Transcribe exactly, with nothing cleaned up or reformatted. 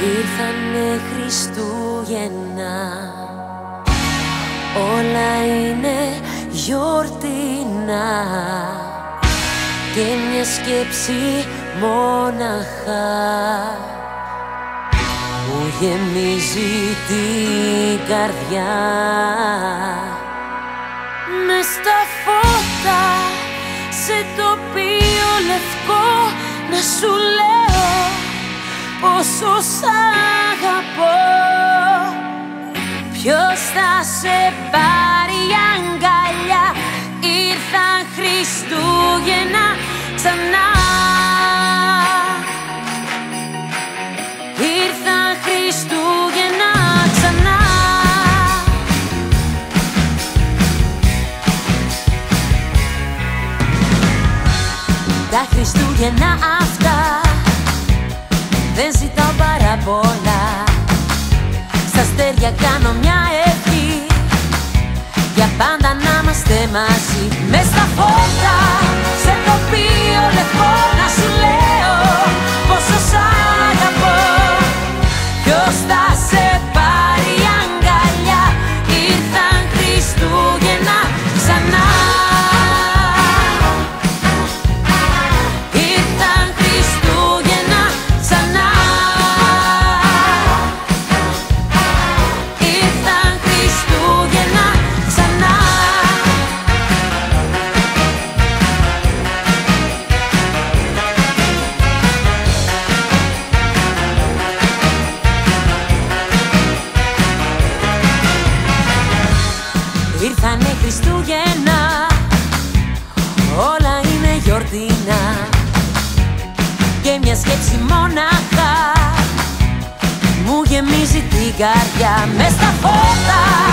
Ήρθανε Χριστούγεννα, όλα είναι γιορτινά και μια σκέψη μόναχα μου γεμίζει την καρδιά. Μες στα φώτα, σε τοπίο λευκό, να σου λέω πόσο σ' αγαπώ. Ποιος θα σε πάρει αγκαλιά, ήρθαν Χριστούγεννα ξανά. Ήρθαν Χριστούγεννα ξανά. Τα Χριστούγεννα αυτά δεν ζητάω πάρα πολλά. Στα αστέρια κάνω μια ευχή, για πάντα να είμαστε μαζί. Μες στα φώτα, σε τοπίο λευκό, να σου λέω πόσο σ' αγαπώ. Ποιος θα σε πάρει αγκαλιά, ήρθαν Χριστούγεννα ξανά. Ήρθαν Χριστούγεννα ξανά. Ήρθαν Χριστούγεννα ξανά. Ήρθανε Χριστούγεννα, όλα είναι γιορτινά και μια σκέψη μόναχα μου γεμίζει την καρδιά. Μες στα φώτα,